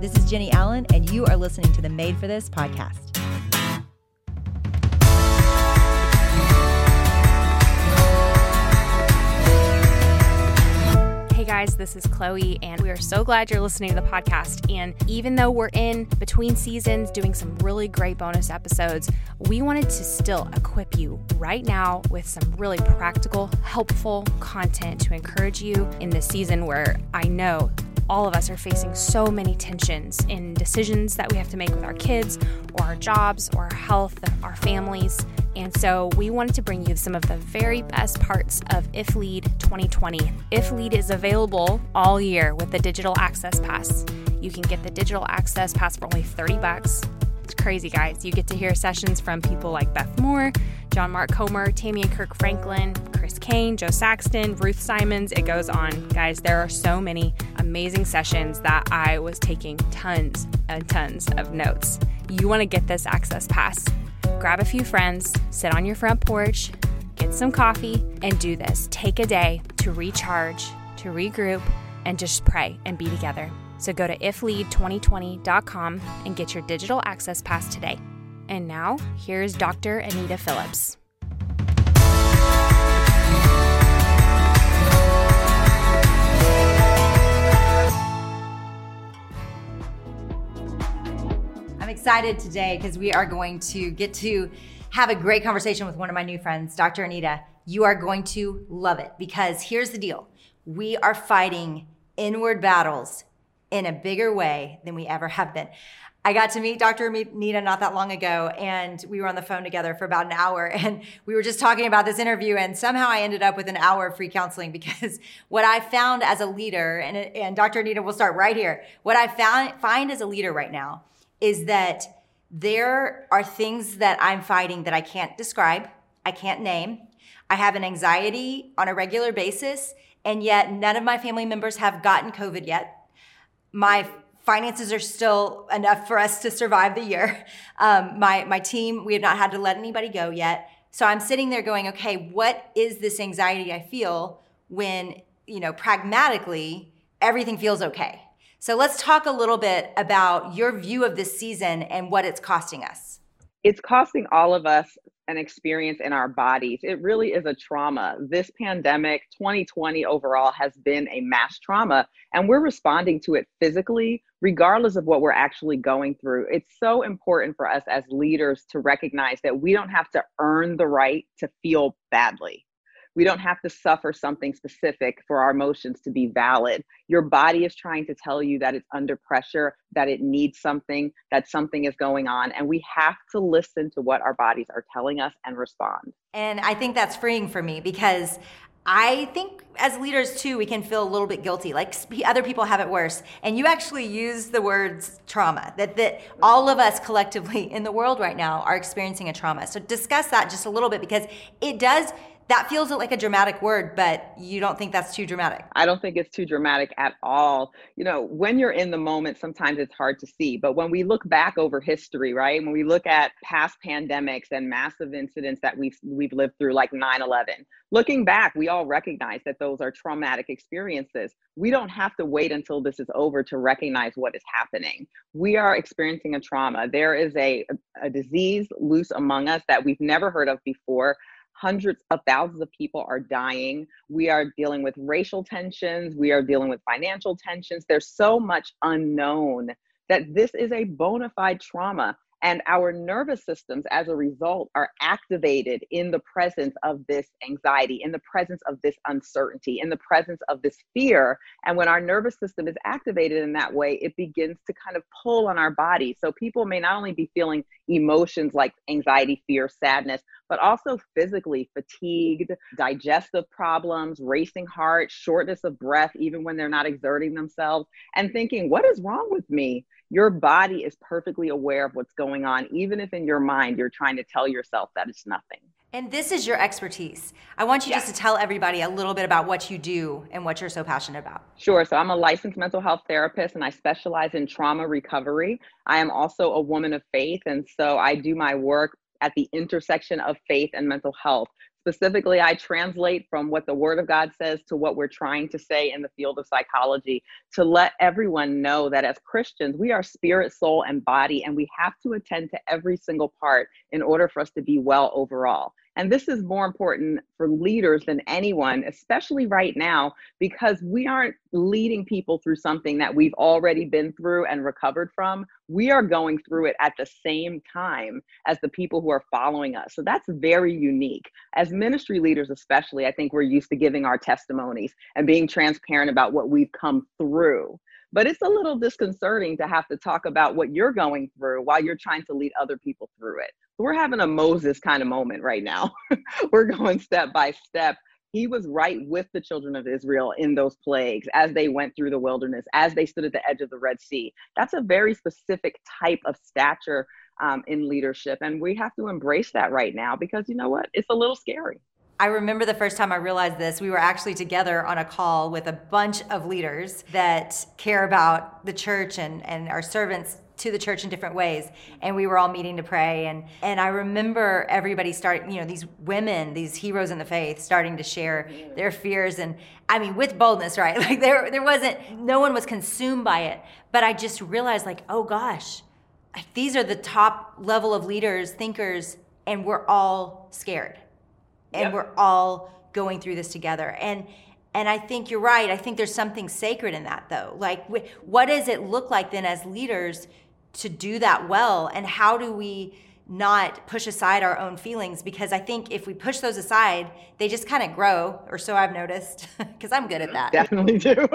This is Jenny Allen, and you are listening to the Made for This podcast. Hey guys, this is Chloe, and we are so glad you're listening to the podcast. And even though we're in between seasons doing some really great bonus episodes, we wanted to still equip you right now with some really practical, helpful content to encourage you in this season where I know all of us are facing so many tensions in decisions that we have to make with our kids or our jobs or our health, our families. And so we wanted to bring you some of the very best parts of If Lead 2020. If Lead is available all year with the Digital Access Pass. You can get the Digital Access Pass for only $30. It's crazy, guys. You get to hear sessions from people like Beth Moore, John Mark Comer, Tammy and Kirk Franklin, Chris Kane, Joe Saxton, Ruth Simons. It goes on. Guys, there are so many amazing sessions that I was taking tons and tons of notes. You want to get this Access Pass. Grab a few friends, sit on your front porch, get some coffee, and do this. Take a day to recharge, to regroup, and just pray and be together. So go to iflead2020.com and get your Digital Access Pass today. And now, here's Dr. Anita Phillips. I'm excited today because we are going to get to have a great conversation with one of my new friends, Dr. Anita. You are going to love it because here's the deal. We are fighting inward battles in a bigger way than we ever have been. I got to meet Dr. Anita not that long ago, and we were on the phone together for about an hour, and we were just talking about this interview, and somehow I ended up with an hour of free counseling because what I found as a leader, and Dr. Anita, we'll start right here. What I find as a leader right now is that there are things that I'm fighting that I can't describe, I can't name. I have an anxiety on a regular basis, and yet none of my family members have gotten COVID yet. My finances are still enough for us to survive the year. My team, we have not had to let anybody go yet. So I'm sitting there going, okay, what is this anxiety I feel when, pragmatically, everything feels okay? So let's talk a little bit about your view of this season and what it's costing us. It's costing all of us an experience in our bodies. It really is a trauma. This pandemic, 2020 overall, has been a mass trauma, and we're responding to it physically, regardless of what we're actually going through. It's so important for us as leaders to recognize that we don't have to earn the right to feel badly. We don't have to suffer something specific for our emotions to be valid. Your body is trying to tell you that it's under pressure, that it needs something, that something is going on. And we have to listen to what our bodies are telling us and respond. And I think that's freeing for me because I think as leaders too, we can feel a little bit guilty, like other people have it worse. And you actually use the words trauma, that all of us collectively in the world right now are experiencing a trauma. So discuss that just a little bit because that feels like a dramatic word, but you don't think that's too dramatic. I don't think it's too dramatic at all. When you're in the moment, sometimes it's hard to see. But when we look back over history, right? When we look at past pandemics and massive incidents that we've lived through, like 9/11, looking back, we all recognize that those are traumatic experiences. We don't have to wait until this is over to recognize what is happening. We are experiencing a trauma. There is a disease loose among us that we've never heard of before. Hundreds of thousands of people are dying. We are dealing with racial tensions. We are dealing with financial tensions. There's so much unknown that this is a bona fide trauma. And our nervous systems, as a result, are activated in the presence of this anxiety, in the presence of this uncertainty, in the presence of this fear. And when our nervous system is activated in that way, it begins to kind of pull on our body. So people may not only be feeling emotions like anxiety, fear, sadness, but also physically fatigued, digestive problems, racing heart, shortness of breath, even when they're not exerting themselves, and thinking, what is wrong with me? Your body is perfectly aware of what's going on, even if in your mind you're trying to tell yourself that it's nothing. And this is your expertise. I want you just to tell everybody a little bit about what you do and what you're so passionate about. Sure. So I'm a licensed mental health therapist and I specialize in trauma recovery. I am also a woman of faith. And so I do my work at the intersection of faith and mental health. Specifically, I translate from what the Word of God says to what we're trying to say in the field of psychology to let everyone know that as Christians, we are spirit, soul, and body, and we have to attend to every single part in order for us to be well overall. And this is more important for leaders than anyone, especially right now, because we aren't leading people through something that we've already been through and recovered from. We are going through it at the same time as the people who are following us. So that's very unique. As ministry leaders, especially, I think we're used to giving our testimonies and being transparent about what we've come through. But it's a little disconcerting to have to talk about what you're going through while you're trying to lead other people through it. We're having a Moses kind of moment right now. We're going step by step. He was right with the children of Israel in those plagues as they went through the wilderness, as they stood at the edge of the Red Sea. That's a very specific type of stature in leadership. And we have to embrace that right now because you know what? It's a little scary. I remember the first time I realized this, we were actually together on a call with a bunch of leaders that care about the church and our servants to the church in different ways. And we were all meeting to pray. And I remember everybody starting, these women, these heroes in the faith, starting to share their fears. And I mean, with boldness, right? Like there wasn't, no one was consumed by it. But I just realized like, oh gosh, these are the top level of leaders, thinkers, and we're all scared. And we're all going through this together. And I think you're right. I think there's something sacred in that, though. Like, what does it look like then as leaders to do that well? And how do we not push aside our own feelings? Because I think if we push those aside, they just kind of grow, or so I've noticed, because I'm good at that. Definitely do.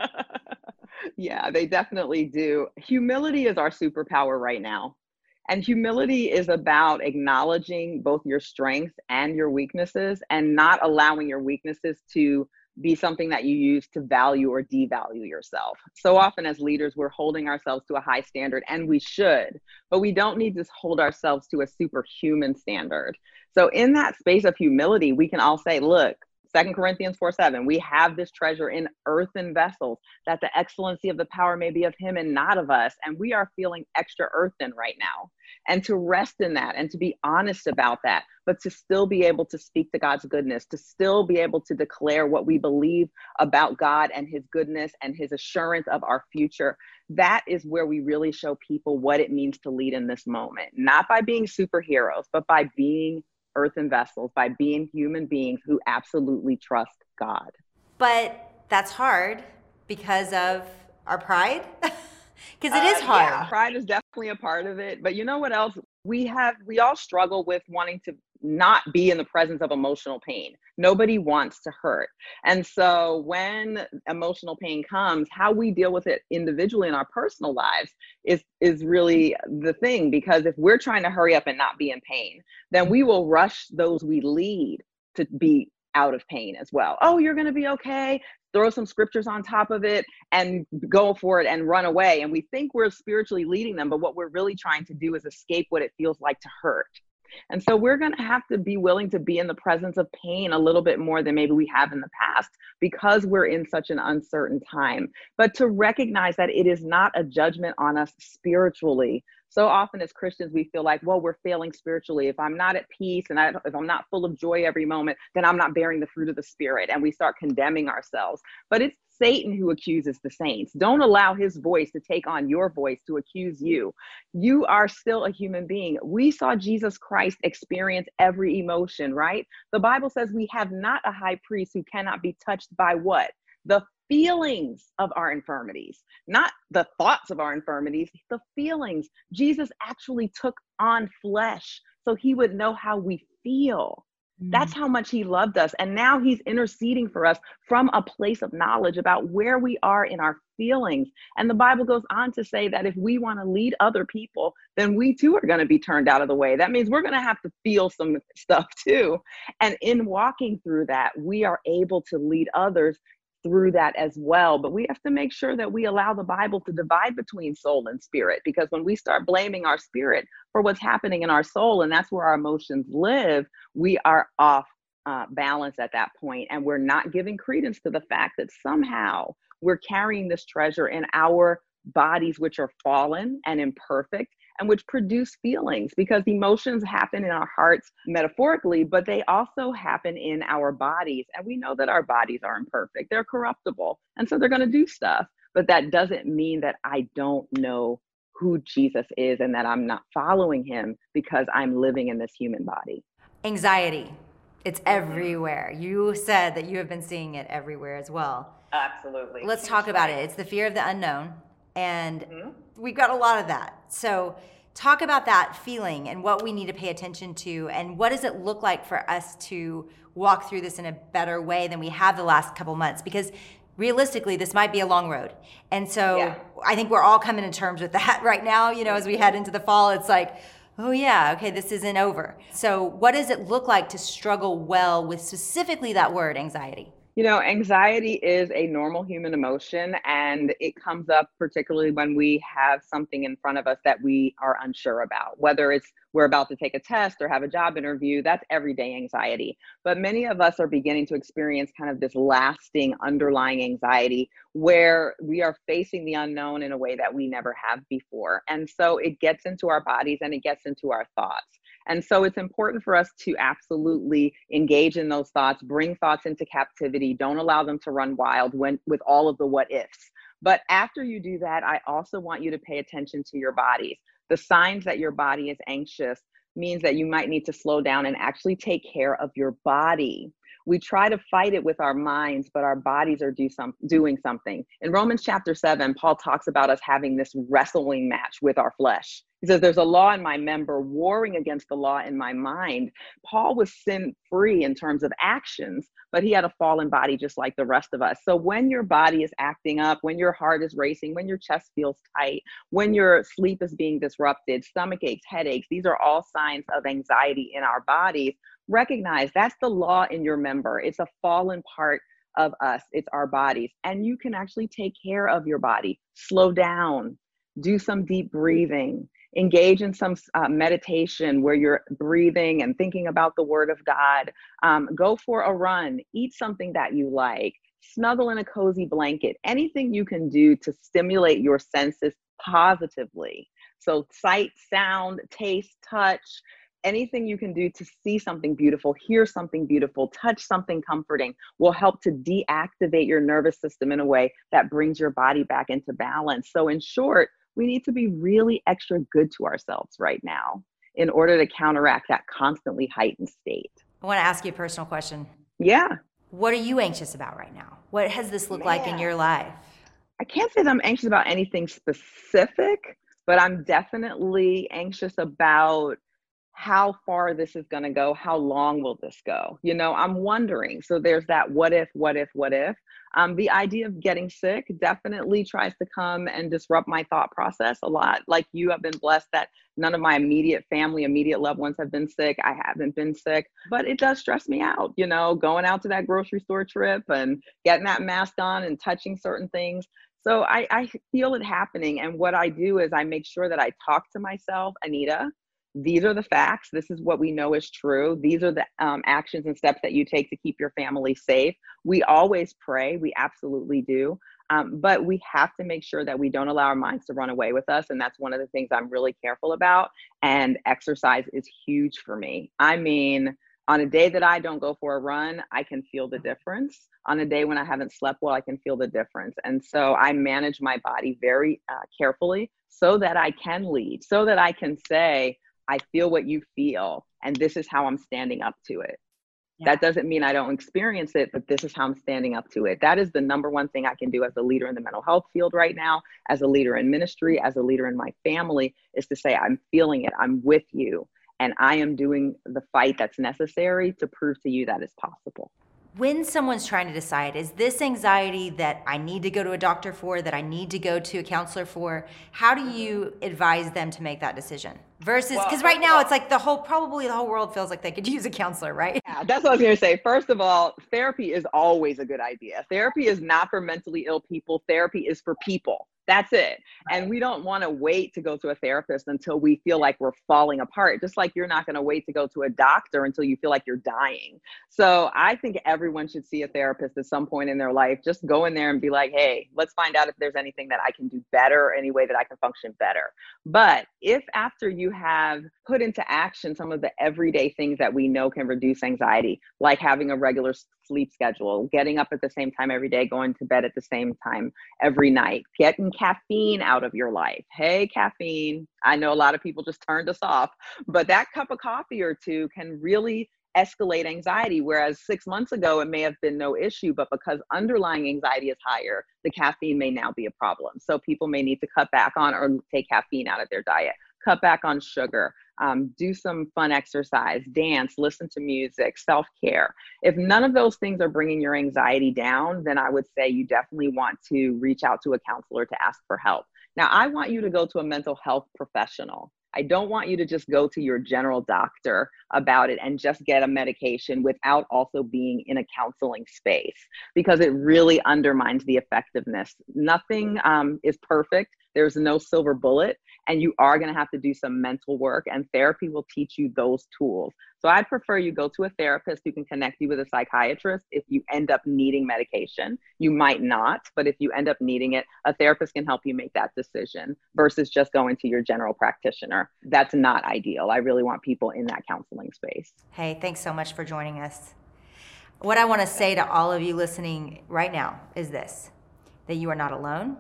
Yeah, they definitely do. Humility is our superpower right now. And humility is about acknowledging both your strengths and your weaknesses and not allowing your weaknesses to be something that you use to value or devalue yourself. So often as leaders, we're holding ourselves to a high standard, and we should, but we don't need to hold ourselves to a superhuman standard. So in that space of humility, we can all say, look, 2 Corinthians 4:7, we have this treasure in earthen vessels, that the excellency of the power may be of him and not of us. And we are feeling extra earthen right now. And to rest in that and to be honest about that, but to still be able to speak to God's goodness, to still be able to declare what we believe about God and his goodness and his assurance of our future. That is where we really show people what it means to lead in this moment, not by being superheroes, but by being earthen vessels, by being human beings who absolutely trust God. But that's hard because of our pride. Because it is hard. Yeah, pride is definitely a part of it. But you know what else? We all struggle with wanting to not be in the presence of emotional pain. Nobody wants to hurt. And so when emotional pain comes, how we deal with it individually in our personal lives is really the thing. Because if we're trying to hurry up and not be in pain, then we will rush those we lead to be out of pain as well. Oh, you're going to be okay. Throw some scriptures on top of it and go for it and run away. And we think we're spiritually leading them, but what we're really trying to do is escape what it feels like to hurt. And so we're going to have to be willing to be in the presence of pain a little bit more than maybe we have in the past because we're in such an uncertain time. But to recognize that it is not a judgment on us spiritually. So often as Christians, we feel like, well, we're failing spiritually. If I'm not at peace and if I'm not full of joy every moment, then I'm not bearing the fruit of the Spirit. And we start condemning ourselves. But it's Satan who accuses the saints. Don't allow his voice to take on your voice to accuse you. You are still a human being. We saw Jesus Christ experience every emotion, right? The Bible says we have not a high priest who cannot be touched by what? The feelings of our infirmities, not the thoughts of our infirmities, the feelings. Jesus actually took on flesh so he would know how we feel. That's how much he loved us. And now he's interceding for us from a place of knowledge about where we are in our feelings. And the Bible goes on to say that if we want to lead other people, then we too are going to be turned out of the way. That means we're going to have to feel some stuff too. And in walking through that, we are able to lead others through that as well. But we have to make sure that we allow the Bible to divide between soul and spirit, because when we start blaming our spirit for what's happening in our soul, and that's where our emotions live, we are off balance at that point. And we're not giving credence to the fact that somehow we're carrying this treasure in our bodies, which are fallen and imperfect, and which produce feelings, because emotions happen in our hearts metaphorically, but they also happen in our bodies. And we know that our bodies are imperfect. They're corruptible. And so they're going to do stuff. But that doesn't mean that I don't know who Jesus is and that I'm not following him because I'm living in this human body. Anxiety. It's everywhere. You said that you have been seeing it everywhere as well. Absolutely. Let's talk about it. It's the fear of the unknown. And we've got a lot of that. So talk about that feeling and what we need to pay attention to, and what does it look like for us to walk through this in a better way than we have the last couple months? Because realistically, this might be a long road. And so I think we're all coming to terms with that right now. You know, as we head into the fall, it's like, oh yeah, okay, this isn't over. So what does it look like to struggle well with specifically that word, anxiety? You know, anxiety is a normal human emotion, and it comes up particularly when we have something in front of us that we are unsure about, whether it's we're about to take a test or have a job interview. That's everyday anxiety. But many of us are beginning to experience kind of this lasting underlying anxiety where we are facing the unknown in a way that we never have before. And so it gets into our bodies and it gets into our thoughts. And so it's important for us to absolutely engage in those thoughts, bring thoughts into captivity, don't allow them to run wild with all of the what ifs. But after you do that, I also want you to pay attention to your bodies. The signs that your body is anxious means that you might need to slow down and actually take care of your body. We try to fight it with our minds, but our bodies are doing something. In Romans chapter 7, Paul talks about us having this wrestling match with our flesh. He says, there's a law in my member warring against the law in my mind. Paul was sin-free in terms of actions, but he had a fallen body just like the rest of us. So when your body is acting up, when your heart is racing, when your chest feels tight, when your sleep is being disrupted, stomach aches, headaches, these are all signs of anxiety in our bodies. Recognize that's the law in your member. It's a fallen part of us. It's our bodies. And you can actually take care of your body. Slow down, do some deep breathing, engage in some meditation where you're breathing and thinking about the word of God. Go for a run, eat something that you like, snuggle in a cozy blanket, anything you can do to stimulate your senses positively. So sight, sound, taste, touch, anything you can do to see something beautiful, hear something beautiful, touch something comforting will help to deactivate your nervous system in a way that brings your body back into balance. So in short, we need to be really extra good to ourselves right now in order to counteract that constantly heightened state. I want to ask you a personal question. Yeah. What are you anxious about right now? What has this looked like in your life? I can't say that I'm anxious about anything specific, but I'm definitely anxious about how far this is going to go. How long will this go? You know, I'm wondering. So there's that what if. The idea of getting sick definitely tries to come and disrupt my thought process a lot. Like you have been blessed that none of my immediate family, immediate loved ones have been sick. I haven't been sick, but it does stress me out, you know, going out to that grocery store trip and getting that mask on and touching certain things. So I feel it happening. And what I do is I make sure that I talk to myself, Anita, these are the facts. This is what we know is true. These are the actions and steps that you take to keep your family safe. We always pray. We absolutely do. But we have to make sure that we don't allow our minds to run away with us. And that's one of the things I'm really careful about. And exercise is huge for me. I mean, on a day that I don't go for a run, I can feel the difference. On a day when I haven't slept well, I can feel the difference. And so I manage my body very carefully so that I can lead, so that I can say, I feel what you feel, and this is how I'm standing up to it. Yeah. That doesn't mean I don't experience it, but this is how I'm standing up to it. That is the number one thing I can do as a leader in the mental health field right now, as a leader in ministry, as a leader in my family, is to say, I'm feeling it, I'm with you, and I am doing the fight that's necessary to prove to you that it's possible. When someone's trying to decide, is this anxiety that I need to go to a doctor for, that I need to go to a counselor for, how do you advise them to make that decision? Versus, because right now it's like probably the whole world feels like they could use a counselor, right? Yeah, that's what I was going to say. First of all, therapy is always a good idea. Therapy is not for mentally ill people. Therapy is for people. That's it. And we don't want to wait to go to a therapist until we feel like we're falling apart, just like you're not going to wait to go to a doctor until you feel like you're dying. So I think everyone should see a therapist at some point in their life. Just go in there and be like, hey, let's find out if there's anything that I can do better, or any way that I can function better. But if after you have put into action some of the everyday things that we know can reduce anxiety, like having a regular sleep schedule, getting up at the same time every day, going to bed at the same time every night, getting caffeine out of your life. Hey, caffeine. I know a lot of people just turned us off, but that cup of coffee or two can really escalate anxiety. Whereas 6 months ago, it may have been no issue, but because underlying anxiety is higher, the caffeine may now be a problem. So people may need to cut back on or take caffeine out of their diet, cut back on sugar, do some fun exercise, dance, listen to music, self-care. If none of those things are bringing your anxiety down, then I would say you definitely want to reach out to a counselor to ask for help. Now, I want you to go to a mental health professional. I don't want you to just go to your general doctor about it and just get a medication without also being in a counseling space, because it really undermines the effectiveness. Nothing is perfect. There's no silver bullet, and you are going to have to do some mental work, and therapy will teach you those tools. So I'd prefer you go to a therapist who can connect you with a psychiatrist if you end up needing medication. You might not, but if you end up needing it, a therapist can help you make that decision versus just going to your general practitioner. That's not ideal. I really want people in that counseling space. Hey, thanks so much for joining us. What I want to say to all of you listening right now is this: that you are not alone,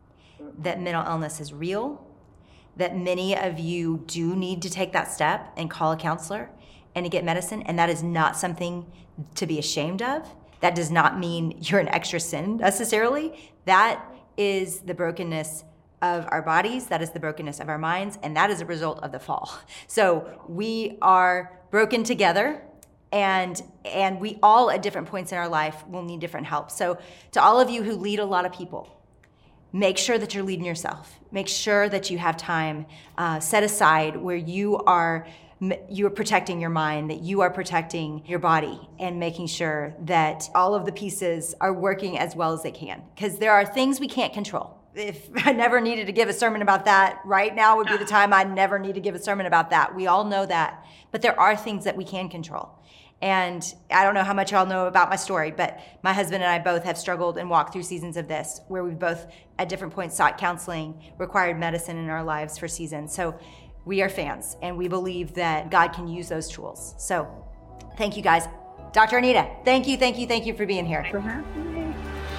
that mental illness is real, that many of you do need to take that step and call a counselor and to get medicine, and that is not something to be ashamed of. That does not mean you're an extra sin necessarily. That is the brokenness of our bodies, that is the brokenness of our minds, and that is a result of the fall. So we are broken together, and we all at different points in our life will need different help. So to all of you who lead a lot of people, make sure that you're leading yourself. Make sure that you have time set aside where you are protecting your mind, that you are protecting your body, and making sure that all of the pieces are working as well as they can. Because there are things we can't control. If I never needed to give a sermon about that, right now would be the time I never need to give a sermon about that. We all know that. But there are things that we can control. And I don't know how much y'all know about my story, but my husband and I both have struggled and walked through seasons of this where we've both at different points sought counseling, required medicine in our lives for seasons. So we are fans, and we believe that God can use those tools. So thank you guys. Dr. Anita, thank you for being here. Thanks for having me.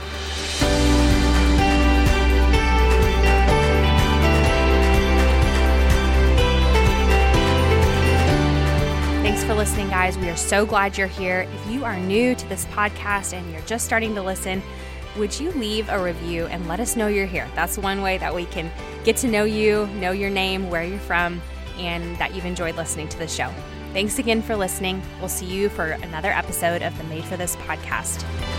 Thanks for listening, guys. We are so glad you're here. If you are new to this podcast and you're just starting to listen, would you leave a review and let us know you're here? That's one way that we can get to know you, know your name, where you're from, and that you've enjoyed listening to the show. Thanks again for listening. We'll see you for another episode of the Made for This podcast.